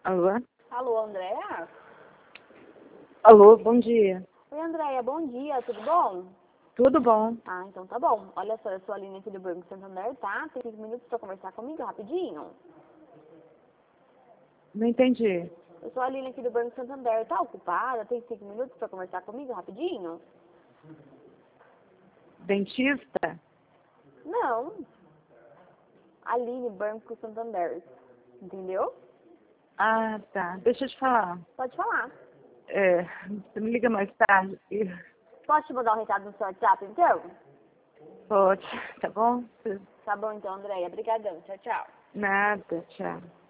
Alô? Alô, Andréa? Alô, bom dia. Oi, Andréia, bom dia, tudo bom? Tudo bom? Ah, então tá bom. Olha só, eu sou a Aline aqui do Banco Santander, tá? Tem 5 minutos pra conversar comigo, rapidinho. Não entendi. Eu sou a Aline aqui do Banco Santander, tá ocupada? Tem 5 minutos pra conversar comigo, rapidinho? Dentista? Não. Aline, Banco Santander. Entendeu? Ah, tá. Deixa eu te falar. Pode falar. Você me liga mais tarde? Posso te mandar um recado no seu WhatsApp, então? Pode, tá bom? Tá bom, então, Andréia. Obrigadão. Tchau, tchau. Nada, tchau.